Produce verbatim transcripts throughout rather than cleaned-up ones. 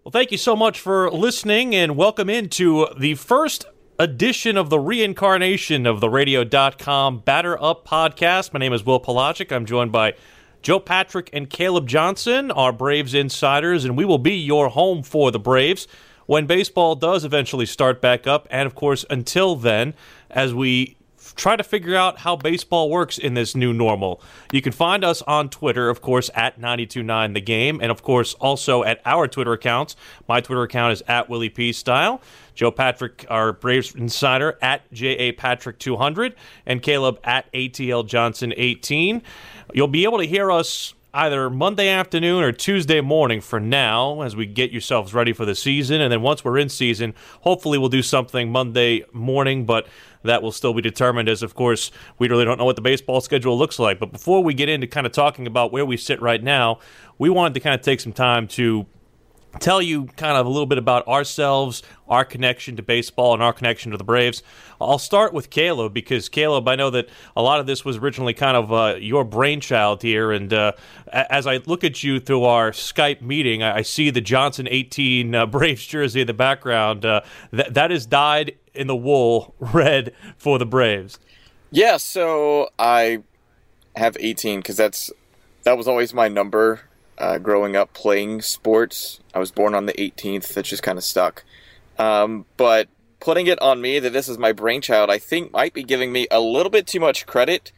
Well, thank you so much for listening, and welcome into the first edition of the reincarnation of the radio dot com Batter Up podcast. My name is Will Pelagic. I'm joined by Joe Patrick and Caleb Johnson, our Braves insiders, and we will be your home for the Braves when baseball does eventually start back up, and of course, until then, as we try to figure out how baseball works in this new normal. You can find us on Twitter, of course, at nine two nine The Game, and of course, also at our Twitter accounts. My Twitter account is at Willie P. Style. Joe Patrick, our Braves insider, at J A Patrick two hundred, and Caleb at A T L Johnson eighteen. You'll be able to hear us either Monday afternoon or Tuesday morning for now as we get yourselves ready for the season. And then once we're in season, hopefully we'll do something Monday morning, but that will still be determined as, of course, we really don't know what the baseball schedule looks like. But before we get into kind of talking about where we sit right now, we wanted to kind of take some time to tell you kind of a little bit about ourselves, our connection to baseball, and our connection to the Braves. I'll start with Caleb because, Caleb, I know that a lot of this was originally kind of uh, your brainchild here, and uh, as I look at you through our Skype meeting, I see the Johnson eighteen uh, Braves jersey in the background. Uh, th- that is dyed in the wool red for the Braves. Yeah, so I have eighteen because that's that was always my number. Uh, growing up playing sports, I was born on the eighteenth. That just kind of stuck. Um, but putting it on me that this is my brainchild, I think might be giving me a little bit too much credit.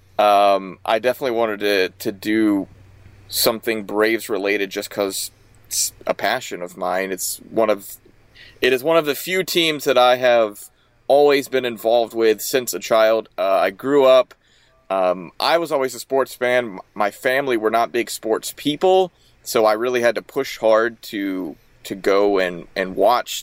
Um, I definitely wanted to to do something Braves related just because it's a passion of mine. It's one of it is one of the few teams that I have always been involved with since a child. Uh, I grew up. Um, I was always a sports fan. My family were not big sports people, so I really had to push hard to to go and, and watch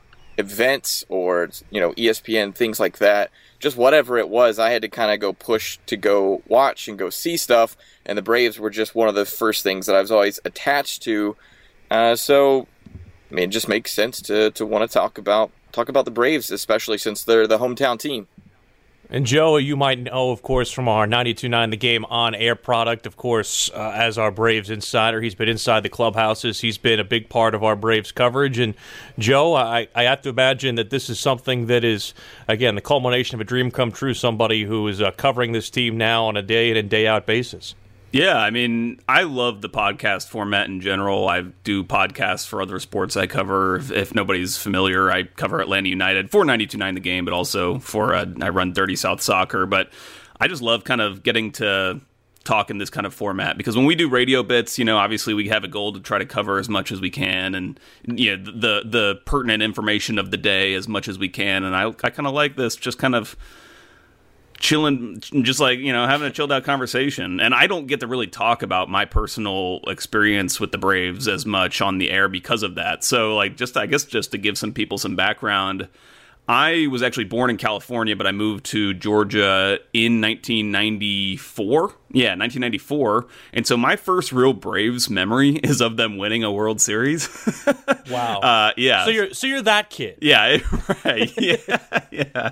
events or, you know, E S P N, things like that. Just whatever it was, I had to kind of go push to go watch and go see stuff, and the Braves were just one of the first things that I was always attached to. Uh, so, I mean, it just makes sense to, to want to talk about talk about the Braves, especially since they're the hometown team. And Joe, you might know, of course, from our ninety-two point nine The Game on-air product, of course, uh, as our Braves insider. He's been inside the clubhouses. He's been a big part of our Braves coverage. And Joe, I, I have to imagine that this is something that is, again, the culmination of a dream come true, somebody who is uh, covering this team now on a day-in and day-out basis. Yeah, I mean, I love the podcast format in general. I do podcasts for other sports I cover. If, if nobody's familiar, I cover Atlanta United for ninety-two point nine The Game, but also for uh, I run Dirty South Soccer. But I just love kind of getting to talk in this kind of format because when we do radio bits, you know, obviously we have a goal to try to cover as much as we can and, you know, the the pertinent information of the day as much as we can. And I, I kind of like this, just kind of chilling, just like, you know, having a chilled out conversation. And I don't get to really talk about my personal experience with the Braves as much on the air because of that. So, like, just, I guess, just to give some people some background, I was actually born in California, but I moved to Georgia in nineteen ninety-four. Yeah, nineteen ninety-four. And so my first real Braves memory is of them winning a World Series. Wow. Uh, yeah. So you're so you're that kid. Yeah, right. Yeah, yeah.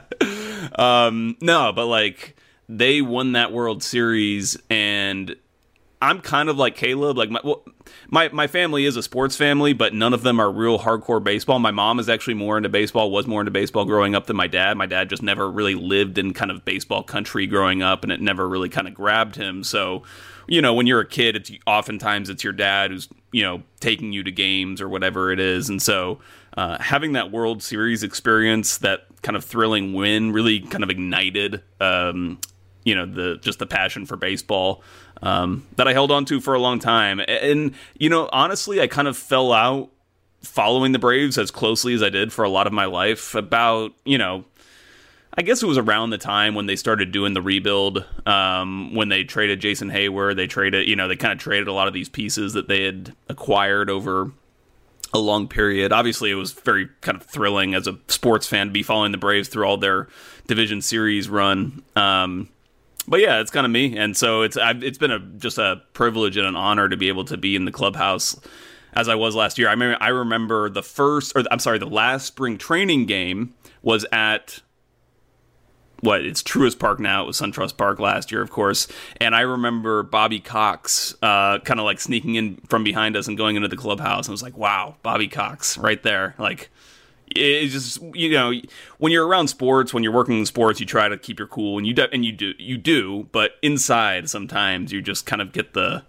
Um, no, but like they won that World Series, and I'm kind of like Caleb. Like my well, my my family is a sports family, but none of them are real hardcore baseball. My mom is actually more into baseball, was more into baseball growing up than my dad. My dad just never really lived in kind of baseball country growing up, and it never really kind of grabbed him. So, you know, when you're a kid, it's oftentimes it's your dad who's, you know, taking you to games or whatever it is. And so uh, having that World Series experience, that kind of thrilling win, really kind of ignited, um, you know, the just the passion for baseball um, that I held on to for a long time. And, you know, honestly, I kind of fell out following the Braves as closely as I did for a lot of my life. About, you know, I guess it was around the time when they started doing the rebuild, um, when they traded Jason Hayward. They traded, you know, they kind of traded a lot of these pieces that they had acquired over a long period. Obviously, it was very kind of thrilling as a sports fan to be following the Braves through all their division series run. Um, but yeah, it's kind of me, and so it's I've, it's been a just a privilege and an honor to be able to be in the clubhouse as I was last year. I remember, I remember the first, or I'm sorry, the last spring training game was at what it's Truist Park now. It was SunTrust Park last year, of course. And I remember Bobby Cox uh, kind of like sneaking in from behind us and going into the clubhouse. And I was like, wow, Bobby Cox right there. Like, it's just, you know, when you're around sports, when you're working in sports, you try to keep your cool, and you do, and you do, you do. But inside, sometimes you just kind of get the,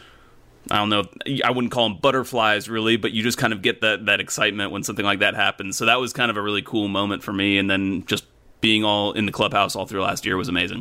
I don't know, I wouldn't call them butterflies really, but you just kind of get that that excitement when something like that happens. So that was kind of a really cool moment for me. And then just being all in the clubhouse all through last year was amazing.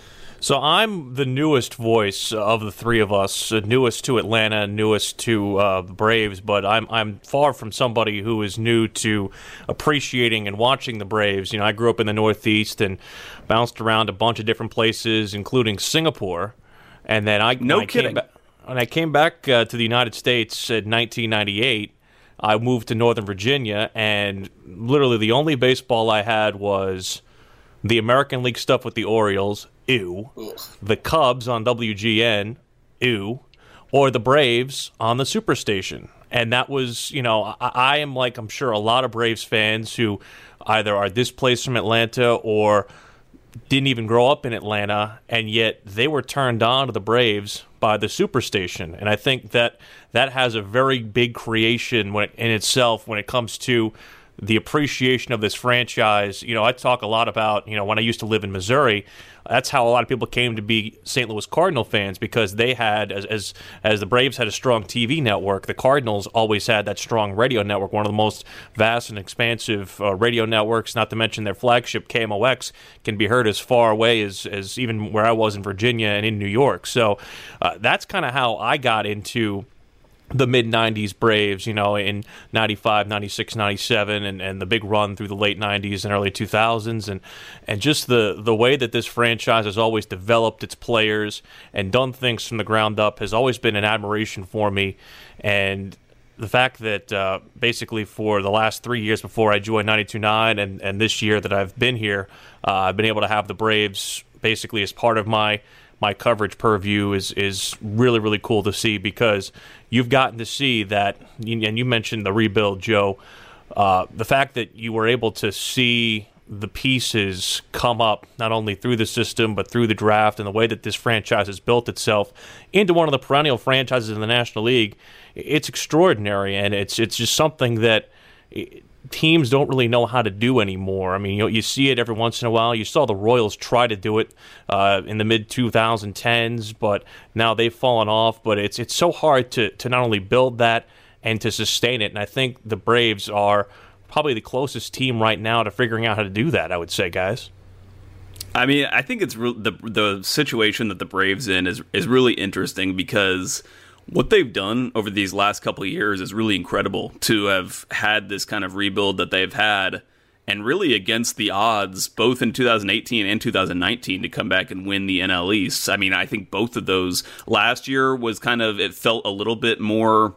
So I'm the newest voice of the three of us, uh, newest to Atlanta, newest to uh, the Braves, but I'm I'm far from somebody who is new to appreciating and watching the Braves. You know, I grew up in the Northeast and bounced around a bunch of different places, including Singapore, and then I no when kidding. I came ba- when I came back uh, to the United States in nineteen ninety-eight. I moved to Northern Virginia, and literally the only baseball I had was the American League stuff with the Orioles, ew, Ugh. the Cubs on W G N, ew, or the Braves on the Superstation. And that was, you know, I, I am like, I'm sure a lot of Braves fans who either are displaced from Atlanta or didn't even grow up in Atlanta, and yet they were turned on to the Braves by the Superstation. And I think that that has a very big creation when it, in itself when it comes to the appreciation of this franchise. You know, I talk a lot about, you know, when I used to live in Missouri, that's how a lot of people came to be Saint Louis Cardinal fans, because they had, as as as the Braves had a strong T V network, the Cardinals always had that strong radio network, one of the most vast and expansive uh, radio networks, not to mention their flagship K M O X can be heard as far away as, as even where I was in Virginia and in New York. So uh, that's kind of how I got into the mid-nineties Braves, you know, in ninety-five, ninety-six, ninety-seven, and, and the big run through the late nineties and early two thousands, and and just the, the way that this franchise has always developed its players and done things from the ground up has always been an admiration for me. And the fact that uh, basically for the last three years before I joined ninety-two point nine and, and this year that I've been here, uh, I've been able to have the Braves basically as part of my my coverage purview is is really, really cool to see, because you've gotten to see that, and you mentioned the rebuild, Joe, uh, the fact that you were able to see the pieces come up not only through the system but through the draft, and the way that this franchise has built itself into one of the perennial franchises in the National League, it's extraordinary, and it's it's just something that teams don't really know how to do anymore. I mean, you know, you see it every once in a while. You saw the Royals try to do it uh, in the mid twenty tens, but now they've fallen off. But it's it's so hard to, to not only build that and to sustain it. And I think the Braves are probably the closest team right now to figuring out how to do that, I would say, guys. I mean, I think it's re- the the situation that the Braves in is is really interesting, because what they've done over these last couple of years is really incredible, to have had this kind of rebuild that they've had, and really against the odds, both in two thousand eighteen and two thousand nineteen, to come back and win the N L East. I mean, I think both of those last year was kind of, it felt a little bit more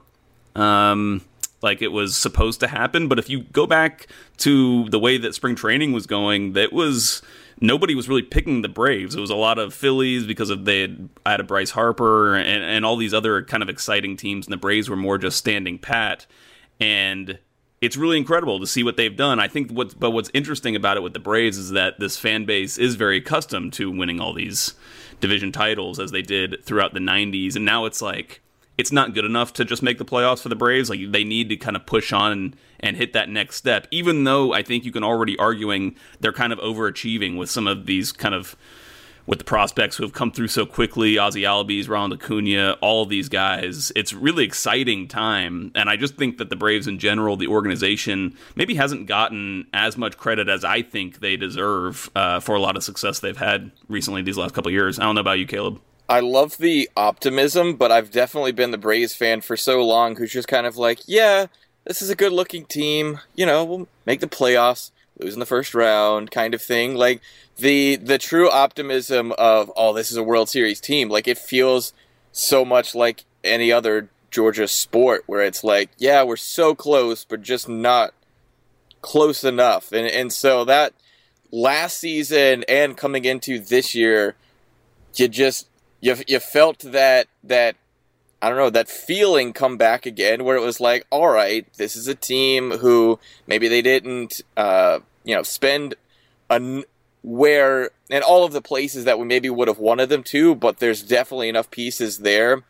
um, like it was supposed to happen. But if you go back to the way that spring training was going, that was, nobody was really picking the Braves. It was a lot of Phillies because of they had added Bryce Harper and, and all these other kind of exciting teams, and the Braves were more just standing pat. And it's really incredible to see what they've done. I think what, but what's interesting about it with the Braves is that this fan base is very accustomed to winning all these division titles as they did throughout the nineties, and now it's like, it's not good enough to just make the playoffs for the Braves. Like, they need to kind of push on and, and hit that next step, even though I think you can already arguing they're kind of overachieving with some of these kind of, with the prospects who have come through so quickly, Ozzie Albies, Ronald Acuna, all of these guys. It's really exciting time, and I just think that the Braves in general, the organization, maybe hasn't gotten as much credit as I think they deserve uh, for a lot of success they've had recently these last couple of years. I don't know about you, Caleb. I love the optimism, but I've definitely been the Braves fan for so long who's just kind of like, yeah, this is a good-looking team. You know, we'll make the playoffs, lose in the first round, kind of thing. Like, the the true optimism of, oh, this is a World Series team, like, it feels so much like any other Georgia sport where it's like, yeah, we're so close, but just not close enough. And and so that last season and coming into this year, you just... You you felt that, that, I don't know, that feeling come back again where it was like, all right, this is a team who maybe they didn't, uh, you know, spend a, where, and all of the places that we maybe would have wanted them to, but there's definitely enough pieces there.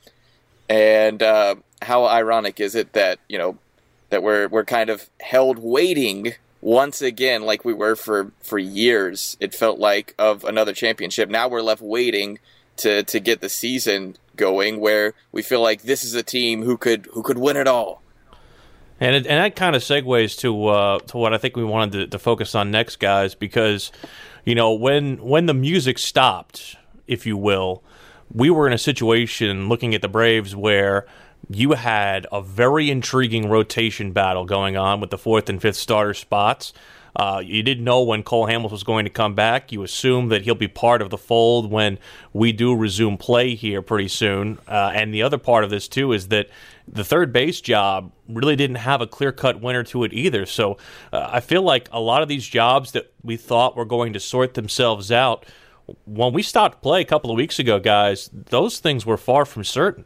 And uh, how ironic is it that, you know, that we're we're kind of held waiting once again, like we were for, for years, it felt like, of another championship. Now we're left waiting to, to get the season going, where we feel like this is a team who could who could win it all. And it, and that kind of segues to uh, to what I think we wanted to, to focus on next, guys, because, you know, when when the music stopped, if you will, we were in a situation looking at the Braves where you had a very intriguing rotation battle going on with the fourth and fifth starter spots. Uh, you didn't know when Cole Hamels was going to come back. You assume that he'll be part of the fold when we do resume play here pretty soon. Uh, and the other part of this, too, is that the third base job really didn't have a clear-cut winner to it either. So uh, I feel like a lot of these jobs that we thought were going to sort themselves out, when we stopped play a couple of weeks ago, guys, those things were far from certain.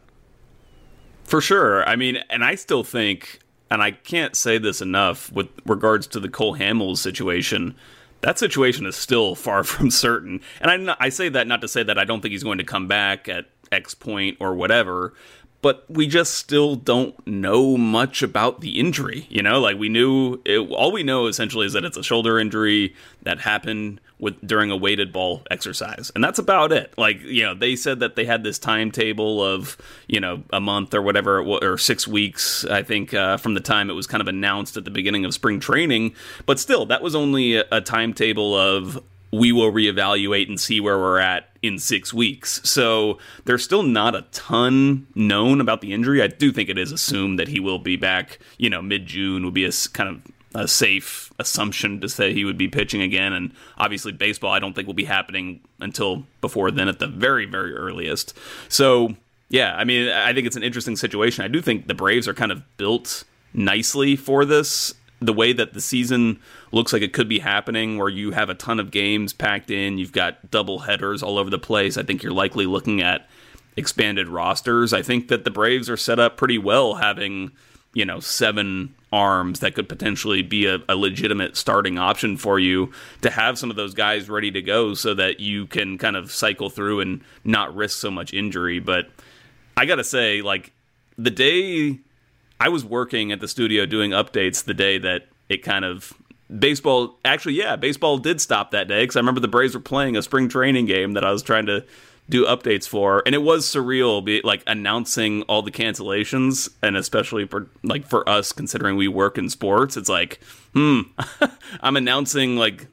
For sure. I mean, and I still think, and I can't say this enough with regards to the Cole Hamels situation, that situation is still far from certain. And I, not, I say that not to say that I don't think he's going to come back at X point or whatever, but we just still don't know much about the injury. You know, like we knew, it, all we know essentially is that it's a shoulder injury that happened with during a weighted ball exercise. And that's about it. Like, you know, they said that they had this timetable of, you know, a month or whatever, or six weeks, I think, uh, from the time it was kind of announced at the beginning of spring training. But still, that was only a, a timetable of, we will reevaluate and see where we're at in six weeks. So there's still not a ton known about the injury. I do think it is assumed that he will be back, you know, mid-June would be a kind of a safe assumption to say he would be pitching again. And obviously baseball, I don't think will be happening until before then at the very, very earliest. So yeah, I mean, I think it's an interesting situation. I do think the Braves are kind of built nicely for this. The way that the season looks like it could be happening, where you have a ton of games packed in, you've got double headers all over the place. I think you're likely looking at expanded rosters. I think that the Braves are set up pretty well, having, you know, seven arms that could potentially be a, a legitimate starting option for you, to have some of those guys ready to go so that you can kind of cycle through and not risk so much injury. But I gotta say, like, the day I was working at the studio doing updates, the day that it kind of baseball actually yeah baseball did stop that day, because I remember the Braves were playing a spring training game that I was trying to do updates for, and it was surreal, be like announcing all the cancellations, and especially for like for us, considering we work in sports, it's like, hmm I'm announcing like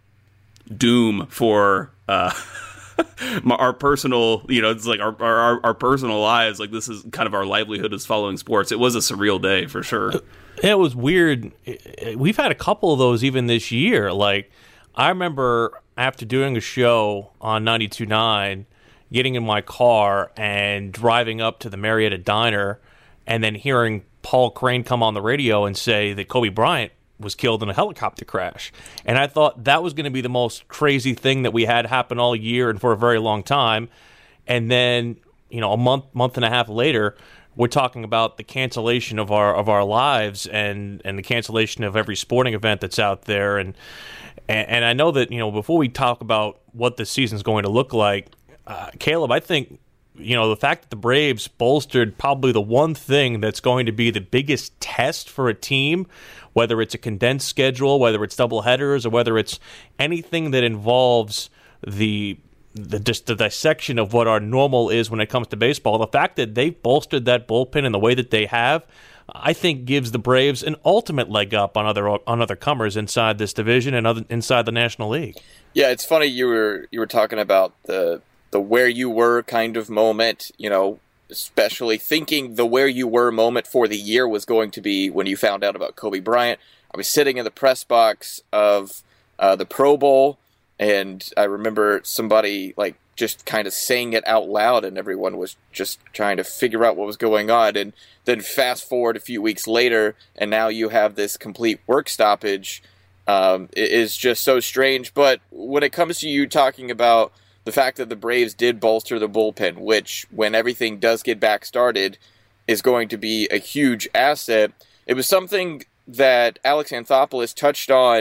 doom for uh our personal, you know, it's like our, our our personal lives. Like, this is kind of our livelihood is following sports. It was a surreal day for sure. It was weird. We've had a couple of those even this year. Like, I remember after doing a show on ninety-two point nine, getting in my car and driving up to the Marietta Diner, and then hearing Paul Crane come on the radio and say that Kobe Bryant was killed in a helicopter crash. And I thought that was going to be the most crazy thing that we had happen all year and for a very long time. And then, you know, a month, month and a half later, we're talking about the cancellation of our of our lives and, and the cancellation of every sporting event that's out there. And, and and I know that, you know, before we talk about what the season's going to look like, uh, Caleb, I think, you know, the fact that the Braves bolstered probably the one thing that's going to be the biggest test for a team, whether it's a condensed schedule, whether it's double headers, or whether it's anything that involves the the just the dissection of what our normal is when it comes to baseball. The fact that they've bolstered that bullpen in the way that they have, I think, gives the Braves an ultimate leg up on other on other comers inside this division and other, inside the National League. Yeah, it's funny you were you were talking about the the where you were kind of moment, you know, especially thinking the where you were moment for the year was going to be when you found out about Kobe Bryant. I was sitting in the press box of uh, the Pro Bowl, and I remember somebody like just kind of saying it out loud, and everyone was just trying to figure out what was going on. And then fast forward a few weeks later, and now you have this complete work stoppage. Um, it is just so strange. But when it comes to you talking about the fact that the Braves did bolster the bullpen, which, when everything does get back started, is going to be a huge asset. It was something that Alex Anthopoulos touched on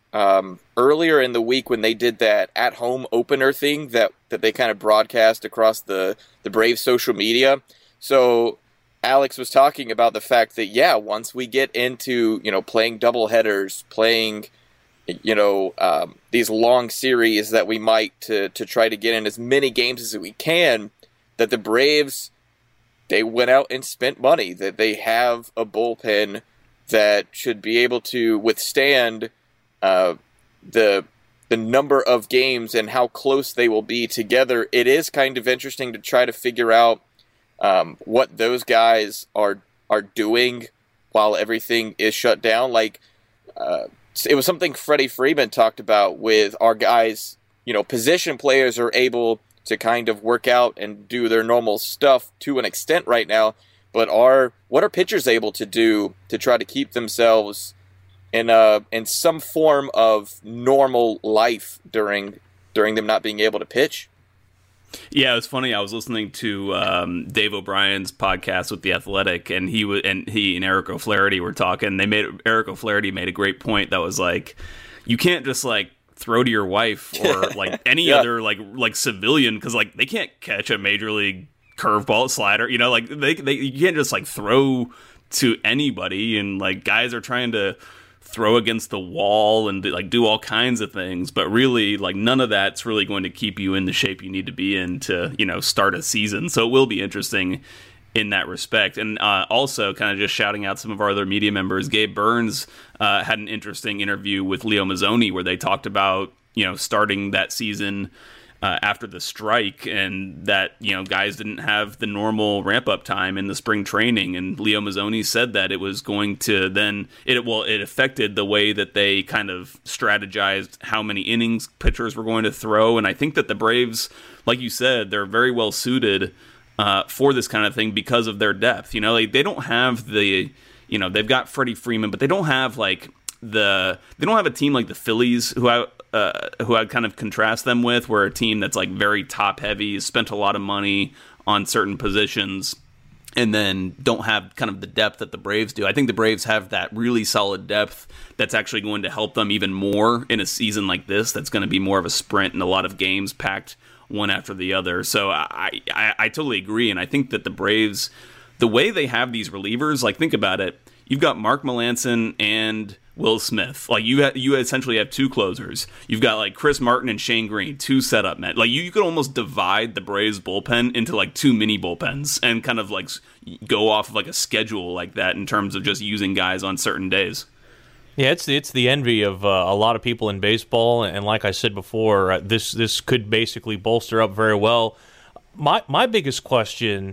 um, earlier in the week when they did that at-home opener thing that, that they kind of broadcast across the, the Braves social media. So Alex was talking about the fact that, yeah, once we get into, you know, playing doubleheaders, playing, you know, um, these long series that we might to, to try to get in as many games as we can, that the Braves, they went out and spent money, that they have a bullpen that should be able to withstand uh, the the number of games and how close they will be together. It is kind of interesting to try to figure out um, what those guys are are doing while everything is shut down. Like uh, it was something Freddie Freeman talked about with our guys. You know, position players are able to kind of work out and do their normal stuff to an extent right now, but are what are pitchers able to do to try to keep themselves in a in some form of normal life during during them not being able to pitch? Yeah, it was funny. I was listening to um, Dave O'Brien's podcast with The Athletic, and he w- and he and Eric O'Flaherty were talking. They made Eric O'Flaherty made a great point that was like, you can't just like throw to your wife or like any yeah. other like like civilian, because like they can't catch a major league curveball slider. You know, like they they you can't just like throw to anybody, and like guys are trying to throw against the wall and like do all kinds of things, but really like none of that's really going to keep you in the shape you need to be in to, you know, start a season. So it will be interesting in that respect. And uh, also kind of just shouting out some of our other media members, Gabe Burns uh, had an interesting interview with Leo Mazzoni where they talked about, you know, starting that season Uh, after the strike, and that, you know, guys didn't have the normal ramp-up time in the spring training, and Leo Mazzoni said that it was going to then, it well, it affected the way that they kind of strategized how many innings pitchers were going to throw, and I think that the Braves, like you said, they're very well suited uh, for this kind of thing because of their depth. You know, like, they don't have the, you know, they've got Freddie Freeman, but they don't have, like, the, they don't have a team like the Phillies, who I, Uh, who I'd kind of contrast them with, where a team that's like very top heavy, spent a lot of money on certain positions, and then don't have kind of the depth that the Braves do. I think the Braves have that really solid depth that's actually going to help them even more in a season like this. That's going to be more of a sprint and a lot of games packed one after the other. So I, I, I totally agree, and I think that the Braves, the way they have these relievers, like think about it, you've got Mark Melancon and Will Smith. Like you, ha- you essentially have two closers. You've got like Chris Martin and Shane Green, two setup men. Like you, you could almost divide the Braves bullpen into like two mini bullpens and kind of like go off of like a schedule like that in terms of just using guys on certain days. Yeah, it's the, it's the envy of uh, a lot of people in baseball, and like I said before, uh, this this could basically bolster up very well. My my biggest question,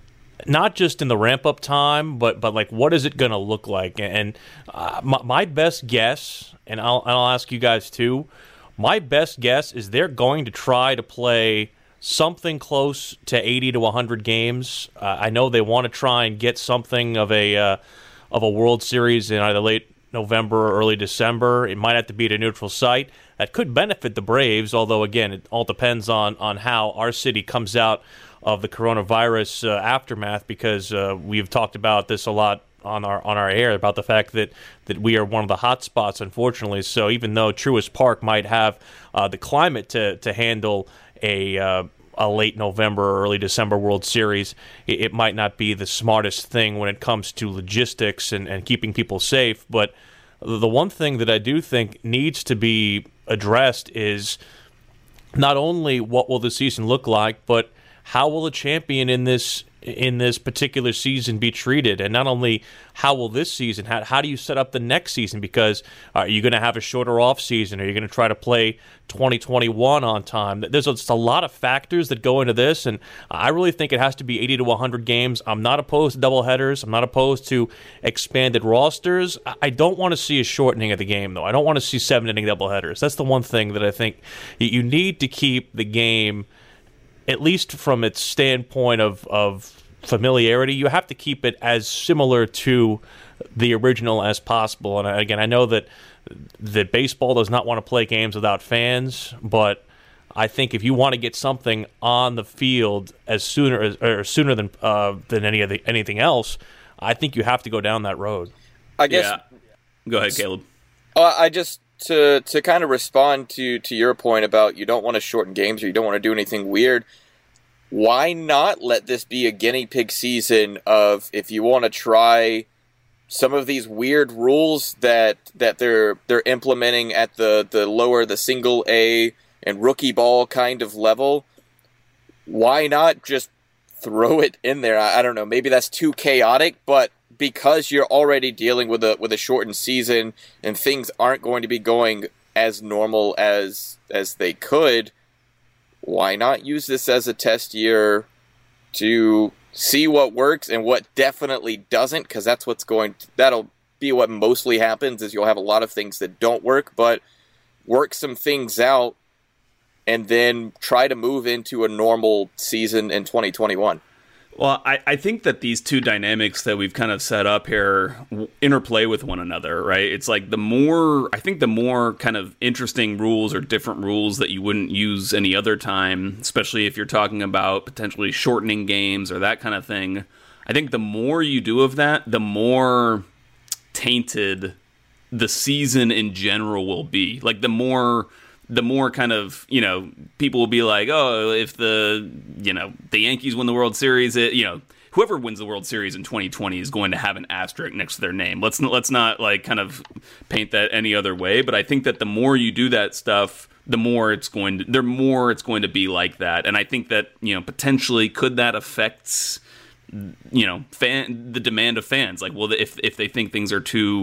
not just in the ramp-up time, but but like what is it going to look like? And uh, my, my best guess, and I'll, I'll ask you guys too, my best guess is they're going to try to play something close to eighty to one hundred games. Uh, I know they want to try and get something of a uh, of a World Series in either late November or early December. It might have to be at a neutral site. That could benefit the Braves, although, again, it all depends on, on how our city comes out of the coronavirus uh, aftermath, because uh, we've talked about this a lot on our on our air about the fact that, that we are one of the hot spots, unfortunately. So even though Truist Park might have uh, the climate to to handle a uh, a late November or early December World Series, it, it might not be the smartest thing when it comes to logistics and, and keeping people safe. But the one thing that I do think needs to be addressed is not only what will the season look like, but how will a champion in this in this particular season be treated? And not only how will this season, how, how do you set up the next season? Because are you going to have a shorter off season? Are you going to try to play twenty twenty-one on time? There's just a lot of factors that go into this, and I really think it has to be eighty to one hundred games. I'm not opposed to doubleheaders. I'm not opposed to expanded rosters. I don't want to see a shortening of the game, though. I don't want to see seven-inning doubleheaders. That's the one thing that I think you need to keep the game, at least from its standpoint of, of familiarity. You have to keep it as similar to the original as possible. And again, I know that that baseball does not want to play games without fans, but I think if you want to get something on the field as sooner as, or sooner than uh, than any of the, anything else, I think you have to go down that road. I guess. Yeah. Go ahead, Caleb. Uh, I just to to kind of respond to to your point about you don't want to shorten games or you don't want to do anything weird, why not let this be a guinea pig season of if you want to try some of these weird rules that that they're they're implementing at the, the lower the single A and rookie ball kind of level, why not just throw it in there? I, I don't know, maybe that's too chaotic, but because you're already dealing with a with a shortened season and things aren't going to be going as normal as as they could, why not use this as a test year to see what works and what definitely doesn't? Because that's what's going to, that'll be what mostly happens, is you'll have a lot of things that don't work, but work some things out and then try to move into a normal season in twenty twenty-one. Well, I, I think that these two dynamics that we've kind of set up here interplay with one another, right? It's like the more, I think the more kind of interesting rules or different rules that you wouldn't use any other time, especially if you're talking about potentially shortening games or that kind of thing, I think the more you do of that, the more tainted the season in general will be. Like the more... the more kind of, you know, people will be like, oh, if the, you know, the Yankees win the World Series, it, you know, whoever wins the World Series in twenty twenty is going to have an asterisk next to their name. Let's let's not like kind of paint that any other way. But I think that the more you do that stuff, the more it's going to, the more it's going to be like that. And I think that, you know, potentially could that affect, you know, fan the demand of fans? Like, well, if if they think things are too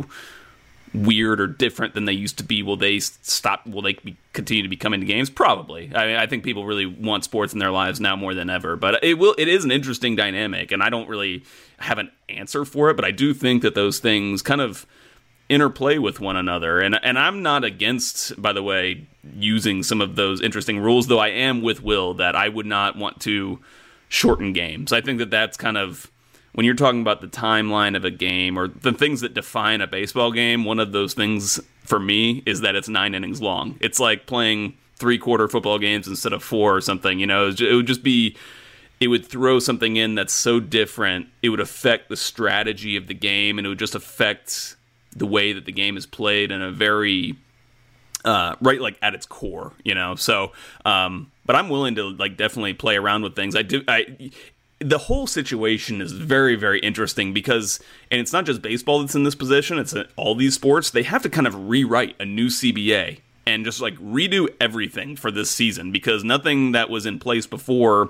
weird or different than they used to be, will they stop, will they be, continue to be coming to games? Probably. I mean, I think people really want sports in their lives now more than ever, but it will, it is an interesting dynamic, and I don't really have an answer for it, but I do think that those things kind of interplay with one another, and and I'm not against, by the way, using some of those interesting rules, though I am with Will that I would not want to shorten games. I think that that's kind of, when you're talking about the timeline of a game or the things that define a baseball game, one of those things for me is that it's nine innings long. It's like playing three-quarter football games instead of four or something. You know, it would just be, it would throw something in that's so different. It would affect the strategy of the game, and it would just affect the way that the game is played in a very, uh, right, like at its core, you know? So, um, but I'm willing to like definitely play around with things. I do, I... The whole situation is very, very interesting because, and it's not just baseball that's in this position, it's all these sports, they have to kind of rewrite a new C B A and just like redo everything for this season because nothing that was in place before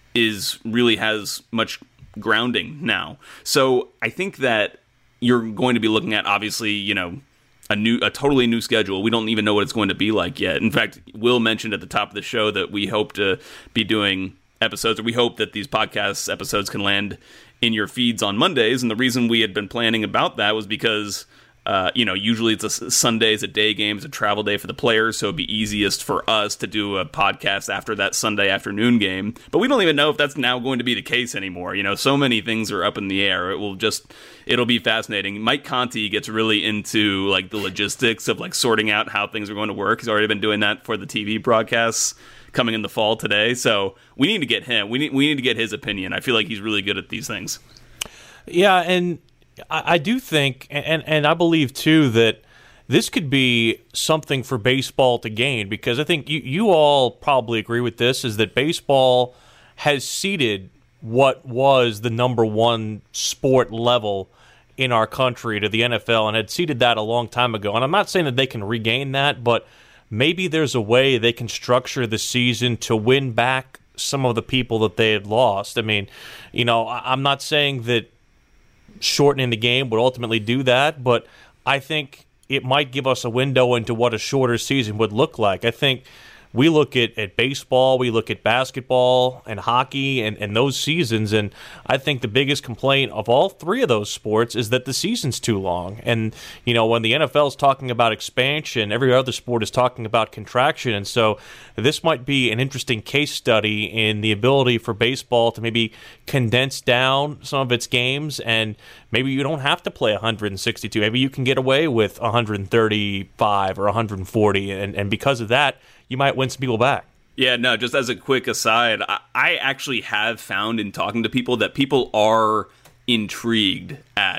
is really has much grounding now. So I think that you're going to be looking at, obviously, you know, a new, a totally new schedule. We don't even know what it's going to be like yet. In fact, Will mentioned at the top of the show that we hope to be doing episodes, or we hope that these podcast episodes can land in your feeds on Mondays. And the reason we had been planning about that was because, uh, you know, usually it's a Sunday is a day game, it's a travel day for the players, so it'd be easiest for us to do a podcast after that Sunday afternoon game. But we don't even know if that's now going to be the case anymore. You know, so many things are up in the air. It will just, it'll be fascinating. Mike Conti gets really into like the logistics of like sorting out how things are going to work. He's already been doing that for the T V broadcasts coming in the fall today. So we need to get him. We need we need to get his opinion. I feel like he's really good at these things. Yeah, and I, I do think, and and I believe too, that this could be something for baseball to gain, because I think you, you all probably agree with this, is that baseball has ceded what was the number one sport level in our country to the N F L and had ceded that a long time ago. And I'm not saying that they can regain that, but maybe there's a way they can structure the season to win back some of the people that they had lost. I mean, you know, I'm not saying that shortening the game would ultimately do that, but I think it might give us a window into what a shorter season would look like. I think we look at, at baseball, we look at basketball and hockey and, and those seasons, and I think the biggest complaint of all three of those sports is that the season's too long. And, you know, when the N F L is talking about expansion, every other sport is talking about contraction. And so this might be an interesting case study in the ability for baseball to maybe condense down some of its games, and maybe you don't have to play one hundred sixty-two. Maybe you can get away with one hundred thirty-five or one hundred forty, and, and because of that, you might win some people back. Yeah, no, just as a quick aside, I, I actually have found in talking to people that people are intrigued at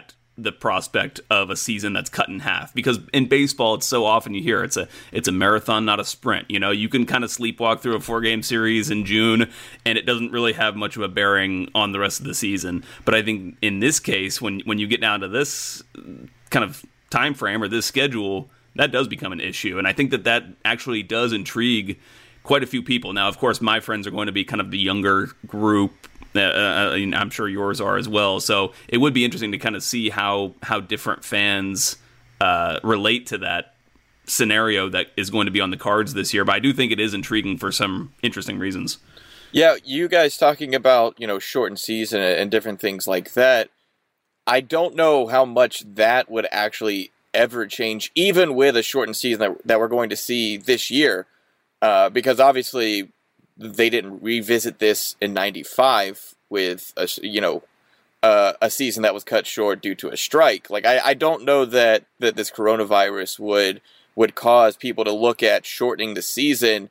the prospect of a season that's cut in half, because in baseball, it's so often you hear it's a it's a marathon, not a sprint. You know, you can kind of sleepwalk through a four game series in June, and it doesn't really have much of a bearing on the rest of the season. But I think in this case, when when you get down to this kind of time frame or this schedule, that does become an issue, and I think that that actually does intrigue quite a few people. Now, of course, my friends are going to be kind of the younger group. Uh, I'm sure yours are as well. So it would be interesting to kind of see how how different fans uh, relate to that scenario that is going to be on the cards this year. But I do think it is intriguing for some interesting reasons. Yeah, you guys talking about, you know, shortened season and different things like that. I don't know how much that would actually ever change, even with a shortened season that, that we're going to see this year, uh, because obviously they didn't revisit this in ninety-five with a, you know, uh, a season that was cut short due to a strike. Like, I, I don't know that, that this coronavirus would would cause people to look at shortening the season.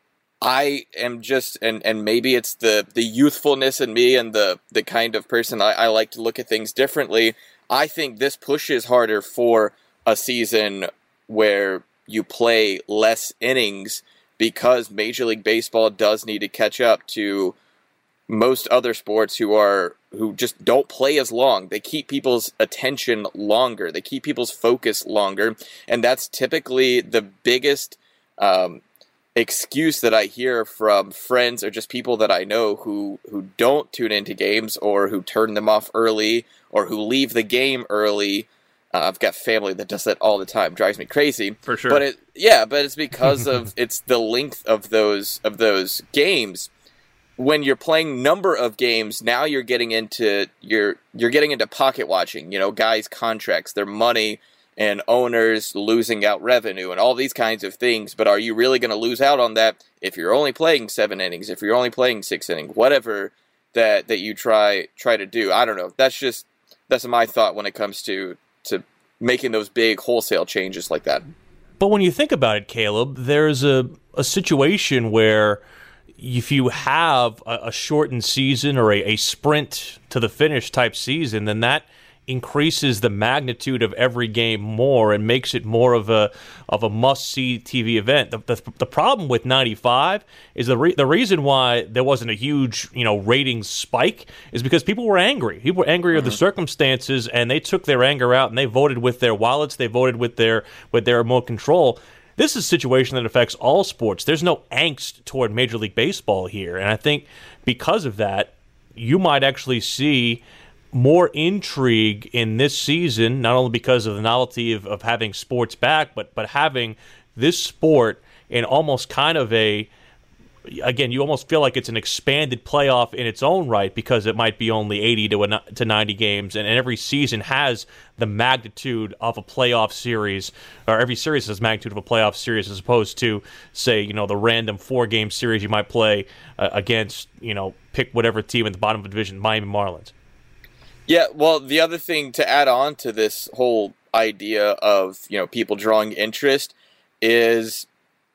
I am just, and, and maybe it's the, the youthfulness in me and the, the kind of person I, I like to look at things differently. I think this pushes harder for a season where you play less innings, because Major League Baseball does need to catch up to most other sports who are who just don't play as long. They keep people's attention longer. They keep people's focus longer. And that's typically the biggest um, excuse that I hear from friends or just people that I know who, who don't tune into games, or who turn them off early, or who leave the game early. Uh, I've got family that does that all the time. Drives me crazy. For sure. But it, yeah, but it's because of it's the length of those of those games. When you're playing number of games, now you're getting into you're you're getting into pocket watching. You know, guys' contracts, their money, and owners losing out revenue, and all these kinds of things. But are you really going to lose out on that if you're only playing seven innings? If you're only playing six innings, whatever that that you try try to do? I don't know. That's just that's my thought when it comes to. to making those big wholesale changes like that. But when you think about it, Caleb, there's a, a situation where if you have a, a shortened season or a, a sprint to the finish type season, then that increases the magnitude of every game more and makes it more of a of a must-see T V event. The, the, the problem with ninety-five is the re- the reason why there wasn't a huge, you know, ratings spike is because people were angry. People were angry mm-hmm. at the circumstances, and they took their anger out and they voted with their wallets. They voted with their with their remote control. This is a situation that affects all sports. There's no angst toward Major League Baseball here, and I think because of that, you might actually see more intrigue in this season, not only because of the novelty of, of having sports back, but but having this sport in almost kind of a, again, you almost feel like it's an expanded playoff in its own right, because it might be only eighty to a, to ninety games, and, and every season has the magnitude of a playoff series, or every series has magnitude of a playoff series, as opposed to, say, you know, the random four-game series you might play uh, against, you know, pick whatever team at the bottom of the division, Miami Marlins. Yeah, well, the other thing to add on to this whole idea of, you know, people drawing interest is,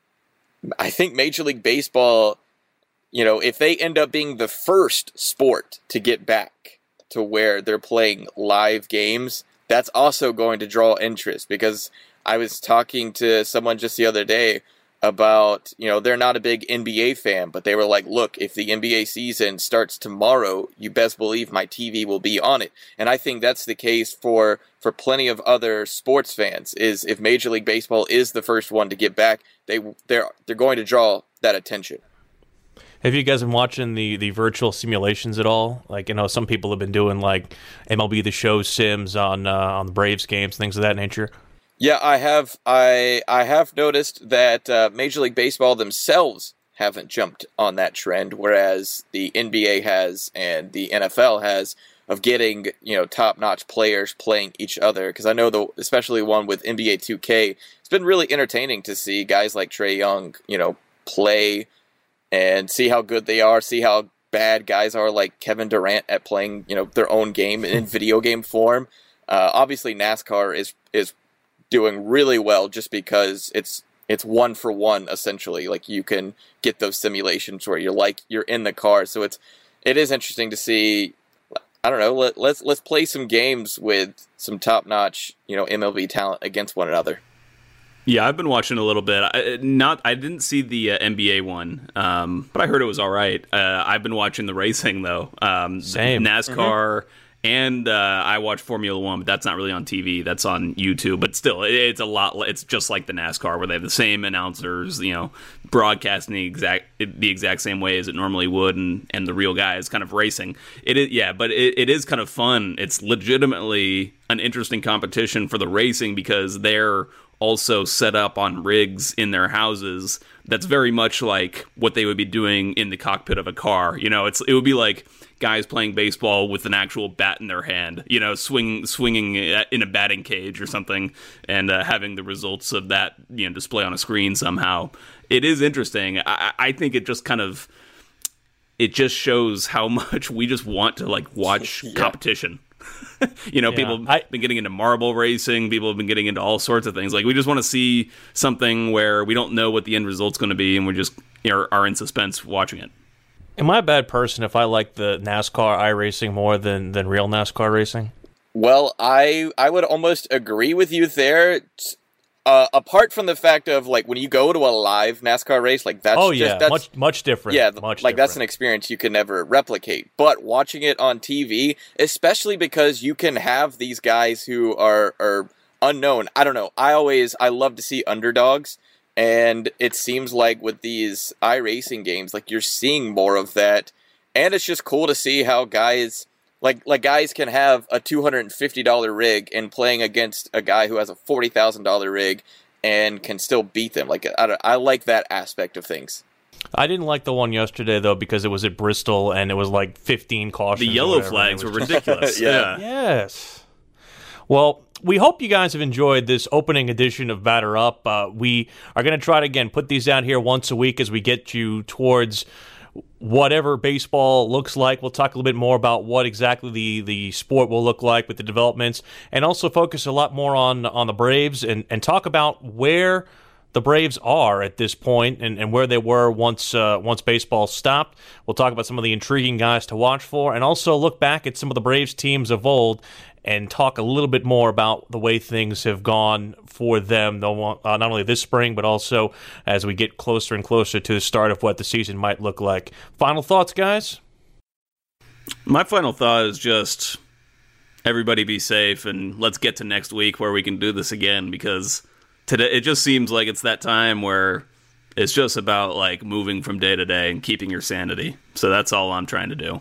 I think Major League Baseball, you know, if they end up being the first sport to get back to where they're playing live games, that's also going to draw interest, because I was talking to someone just the other day about, you know, they're not a big N B A fan, but they were like, look, if the N B A season starts tomorrow, you best believe my T V will be on it. And I think that's the case for, for plenty of other sports fans, is if Major League Baseball is the first one to get back, they, they're, they're going to draw that attention. Have you guys been watching the, the virtual simulations at all? Like, you know, some people have been doing like M L B The Show sims on uh, on the Braves games, things of that nature. Yeah, I have. I I have noticed that uh, Major League Baseball themselves haven't jumped on that trend, whereas the N B A has and the N F L has, of getting, you know, top-notch players playing each other. Because I know the especially one with N B A two K, it's been really entertaining to see guys like Trae Young, you know, play and see how good they are, see how bad guys are like Kevin Durant at playing, you know, their own game in video game form. Uh, obviously, NASCAR is is doing really well just because it's it's one for one essentially. Like, you can get those simulations where you're like you're in the car. So it's it is interesting to see I don't know. Let, let's let's play some games with some top notch, you know, M L B talent against one another. Yeah, I've been watching a little bit. I, not, I didn't see the uh, N B A one, um, but I heard it was all right. Uh, I've been watching the racing though. Um, Same. NASCAR, mm-hmm. and uh, I watch Formula One, but that's not really on T V. That's on YouTube. But still, it, it's a lot. It's just like the NASCAR, where they have the same announcers, you know, broadcasting the exact the exact same way as it normally would, and, and the real guy is kind of racing. It is, yeah, but it, it is kind of fun. It's legitimately an interesting competition for the racing because they're also set up on rigs in their houses that's very much like what they would be doing in the cockpit of a car. You know, it's it would be like guys playing baseball with an actual bat in their hand, you know, swing, swinging in a batting cage or something, and uh, having the results of that, you know, display on a screen somehow. It is interesting. I, I think it just kind of, it just shows how much we just want to, like, watch yeah. competition. you know, yeah, people have I, been getting into marble racing. People have been getting into all sorts of things. Like, we just want to see something where we don't know what the end result's going to be, and we just you know, are in suspense watching it. Am I a bad person if I like the NASCAR iRacing more than, than real NASCAR racing? Well, I I would almost agree with you there. Uh, apart from the fact of, like, when you go to a live NASCAR race, like, that's oh, just, yeah, that's, much much different. Yeah, much like, different. That's an experience you can never replicate. But watching it on T V, especially because you can have these guys who are, are unknown. I don't know. I always, I love to see underdogs. And it seems like with these iRacing games, like, you're seeing more of that. And it's just cool to see how guys... Like like guys can have a two hundred fifty dollars rig and playing against a guy who has a forty thousand dollars rig and can still beat them. Like I, I like that aspect of things. I didn't like the one yesterday, though, because it was at Bristol and it was like fifteen cautions. The yellow flags were ridiculous. yeah. Yes. Well, we hope you guys have enjoyed this opening edition of Batter Up. Uh, we are going to try to, again, put these out here once a week as we get you towards whatever baseball looks like. We'll talk a little bit more about what exactly the, the sport will look like with the developments, and also focus a lot more on on the Braves and, and talk about where the Braves are at this point and, and where they were once uh, once baseball stopped. We'll talk about some of the intriguing guys to watch for, and also look back at some of the Braves teams of old and talk a little bit more about the way things have gone for them, uh, not only this spring, but also as we get closer and closer to the start of what the season might look like. Final thoughts, guys? My final thought is just everybody be safe, and let's get to next week where we can do this again, because today it just seems like it's that time where it's just about like moving from day to day and keeping your sanity. So that's all I'm trying to do.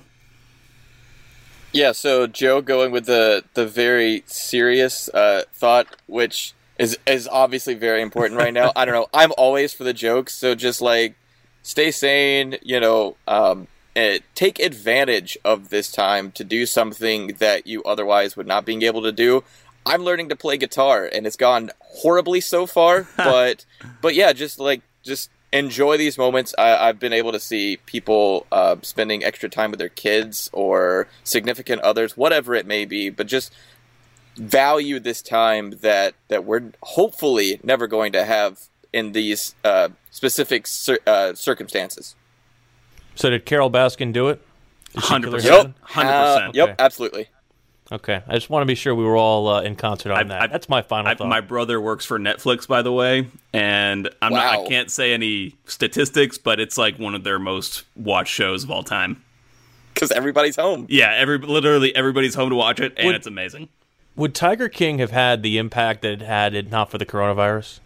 Yeah, so Joe going with the the very serious uh, thought, which is is obviously very important right now. I don't know. I'm always for the jokes, so just like stay sane, you know, um, and take advantage of this time to do something that you otherwise would not being able to do. I'm learning to play guitar, and it's gone horribly so far, but but yeah, just like just enjoy these moments. I, I've been able to see people uh, spending extra time with their kids or significant others, whatever it may be, but just value this time that, that we're hopefully never going to have in these uh, specific cir- uh, circumstances. So did Carol Baskin do it? one hundred percent. Yep. one hundred percent. Uh, okay. Yep, absolutely. Okay, I just want to be sure we were all uh, in concert on I've, that. I've, That's my final I've, thought. My brother works for Netflix, by the way, and I'm wow. not, I can't say any statistics, but it's like one of their most watched shows of all time. Because everybody's home. Yeah, every literally everybody's home to watch it, and would, it's amazing. Would Tiger King have had the impact that it had it not for the coronavirus?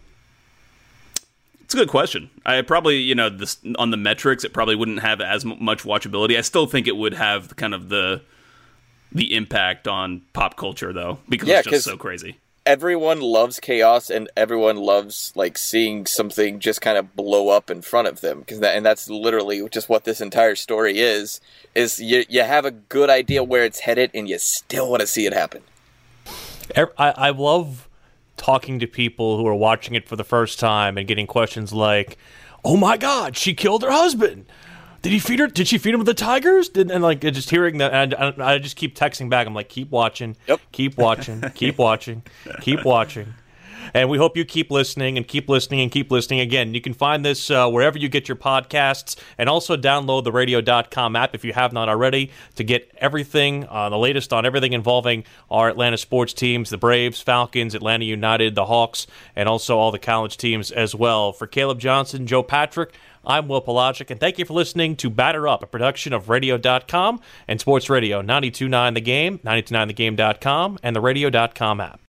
It's a good question. I probably, you know, this, on the metrics, it probably wouldn't have as much watchability. I still think it would have kind of the the impact on pop culture, though, because yeah, it's just so crazy. Everyone loves chaos, and everyone loves like seeing something just kind of blow up in front of them. Because that, and that's literally just what this entire story is. Is you you have a good idea where it's headed, and you still want to see it happen. I, I love talking to people who are watching it for the first time and getting questions like, "Oh my God, she killed her husband. Did he feed her? Did she feed him with the tigers?" Did, and like just hearing that, and I, I just keep texting back. I'm like, "Keep watching, yep. keep watching, keep watching, keep watching." And we hope you keep listening and keep listening and keep listening. Again, you can find this uh, wherever you get your podcasts, and also download the radio dot com app if you have not already to get everything, uh, the latest on everything involving our Atlanta sports teams, the Braves, Falcons, Atlanta United, the Hawks, and also all the college teams as well. For Caleb Johnson, Joe Patrick, I'm Will Pelagic, and thank you for listening to Batter Up, a production of radio dot com and Sports Radio ninety-two point nine The Game, ninety two point nine the game dot com, and the radio dot com app.